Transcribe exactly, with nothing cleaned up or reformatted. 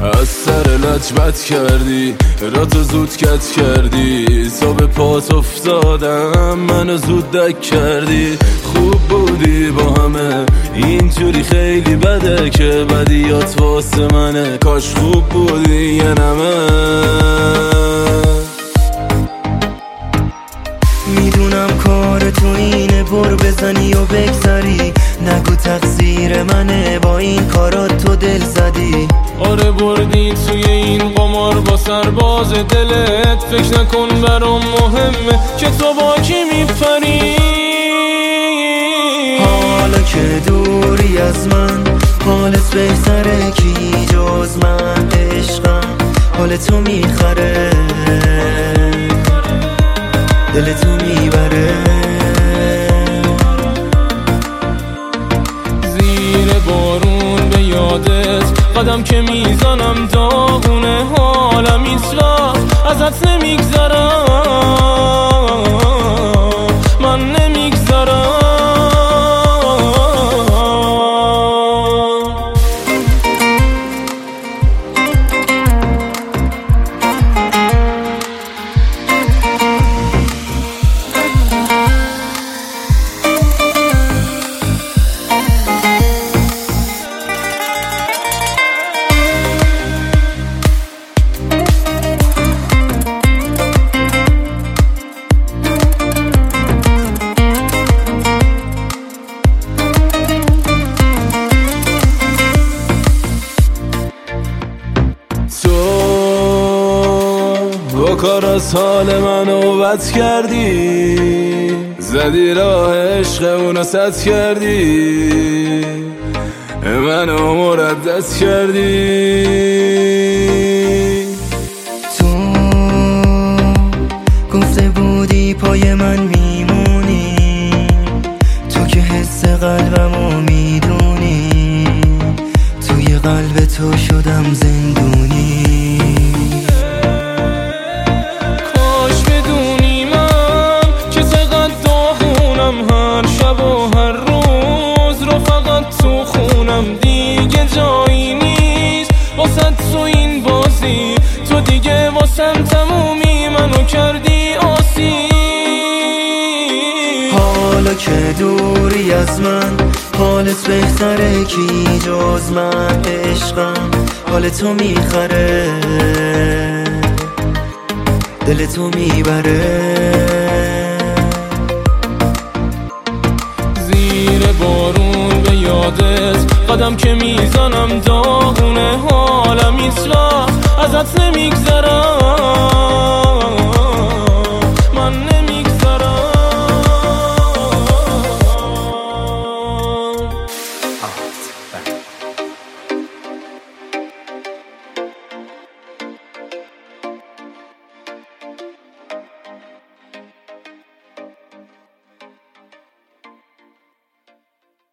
از سر لجبت کردی، راتو زود کت کردی، صبح پات افتادم منو زود دک کردی. خوب بودی با همه، اینجوری خیلی بده که بدیات واسه منه. کاش خوب بودی یه نمه. میدونم کار تو اینه بر بزنی و بگذری، نگو تقصیر منه با این کارات تو دل زدی. آره بردی توی این قمار با سرباز دلت، فکر نکن برام مهمه که تو با کی میپری. حالا که دوری از من حالت بهتره، کی جز من عشقم حال تو میخره، دل تو میبره. زیر بارون به یادت قدم که میزنم داغونه، حالم ایسلا ازت نمیگذرم، من نمیگذرم. با کار از حال منو بد کردی، زدی راه عشقمونو سد کردی، منو مردد کردی. تو گفته بودی پای من میمونی، تو که حس قلبمو میدونی، توی قلب تو شدم زندونی. دیگه جایی نیست واسه تو این بازی، تو دیگه واسم تمومی، منو کردی آسی. حالا که دوری از من حالت بهتره، کی جز من عشقم حال تو میخره، دل تو میبره. زیر بارون به یادت قدم که میزنم داغونه، حالم ایسلا ازت نمیگذرم.